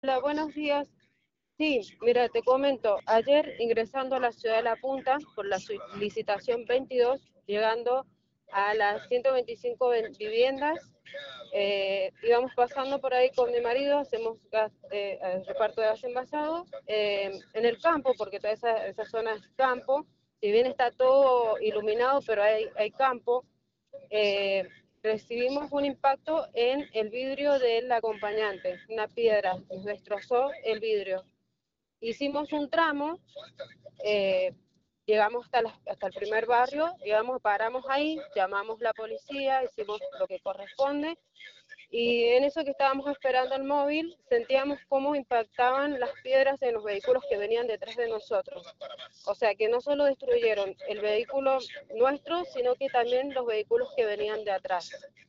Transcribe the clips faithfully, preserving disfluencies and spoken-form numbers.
Hola, buenos días. Sí, mira, te comento, ayer ingresando a la ciudad de La Punta por la licitación veintidós, llegando a las ciento veinticinco viviendas, eh, íbamos pasando por ahí con mi marido, hacemos gas, eh, reparto de gas envasado, eh, en el campo, porque toda esa, esa zona es campo, si bien está todo iluminado, pero hay, hay campo. eh, Recibimos un impacto en el vidrio del acompañante, una piedra, nos destrozó el vidrio. Hicimos un tramo, eh, llegamos hasta, la, hasta el primer barrio, llegamos, paramos ahí, llamamos a la policía, hicimos lo que corresponde, y en eso que estábamos esperando el móvil, sentíamos cómo impactaban las piedras en los vehículos que venían detrás de nosotros. O sea, que no solo destruyeron el vehículo nuestro, sino que también los vehículos que venían de atrás.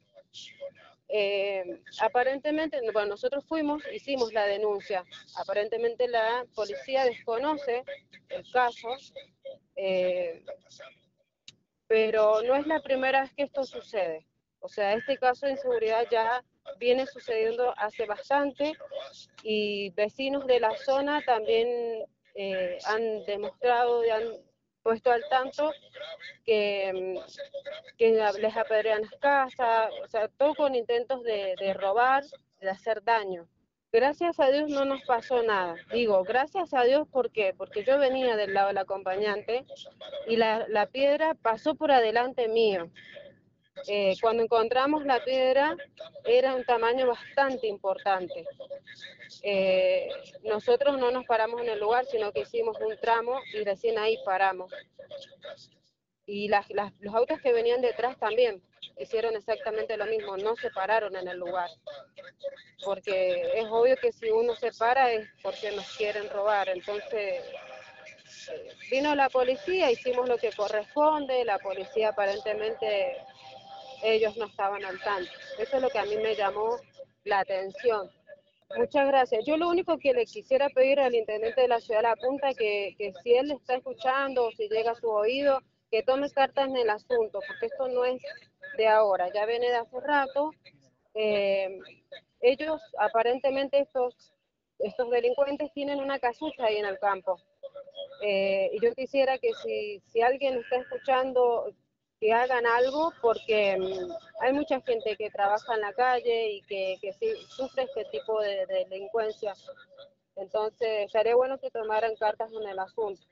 Eh, aparentemente, bueno, nosotros fuimos, hicimos la denuncia. Aparentemente la policía desconoce el caso, eh, pero no es la primera vez que esto sucede. O sea, este caso de inseguridad ya viene sucediendo hace bastante y vecinos de la zona también eh, han demostrado y han puesto al tanto que, que les apedrean las casas, o sea, todo con intentos de, de robar, de hacer daño. Gracias a Dios no nos pasó nada. Digo, gracias a Dios, ¿por qué? Porque yo venía del lado del acompañante y la, la piedra pasó por adelante mío. Eh, cuando encontramos la piedra era un tamaño bastante importante. Eh, nosotros no nos paramos en el lugar, sino que hicimos un tramo y recién ahí paramos. Y las, las, los autos que venían detrás también hicieron exactamente lo mismo, no se pararon en el lugar. Porque es obvio que si uno se para es porque nos quieren robar. Entonces vino la policía, hicimos lo que corresponde, la policía aparentemente ellos no estaban al tanto. Eso es lo que a mí me llamó la atención. Muchas gracias. Yo lo único que le quisiera pedir al intendente de la ciudad de La Punta, que, que si él está escuchando o si llega a su oído, que tome cartas en el asunto, porque esto no es de ahora, ya viene de hace rato. Eh, ellos, aparentemente, estos, estos delincuentes tienen una casucha ahí en el campo. Eh, y yo quisiera que si, si alguien está escuchando, que hagan algo, porque um, hay mucha gente que trabaja en la calle y que, que sí, sufre este tipo de, de delincuencia. Entonces, sería bueno que tomaran cartas en el asunto.